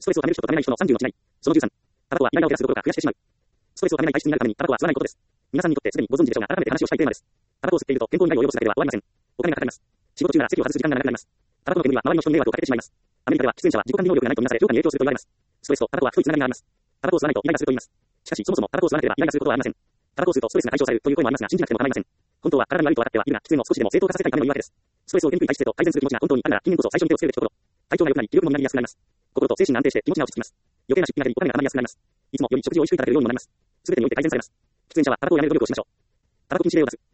ストレスをためる人とためない人の30の違い。その13。タバコはイライラを減らすどころか増やしてしまう。ストレスをためない体質になるためにタバコは吸わないことです。皆さんにとってすでにご存知でしょうが、改めて話をしたいテーマです。タバコを吸っていると健康に害を及ぼすだけでは終わりません。お金がかかります。仕事中なら席を外す時間が長くなります。タバコの煙は周りの人に迷惑をかけてしまいます。アメリカでは喫煙者は自己管理能力がないとみなされ、評価に影響すると言われます。ストレスとタバコは太いつながりがあります。タバコを吸わないとイライラすると言います。しかし、そもそもタバコを吸わなければイライラすることはありません。タバコを吸うとストレスが解消されるという声もありますが、信じなくても構いません。本当は体に悪いと分かってはいるが、喫煙を少しでも正当化させたいための言い訳です。ストレスを出にくい体質へと改善する気持ちが本当にあるなら、近年こそ最初に手をつけるべきところ。体調が良くなり、気力も乱れやすくなります。心と精神が安定して気持ちが落ち着きます。余計な出費が減り、お金が貯まりやすくなります。いつもより食事を美味しくいただけるようにもなります。すべてにおいて改善されます。喫煙者はタバコをやめる努力をしましょう。タバコ禁止令を出す。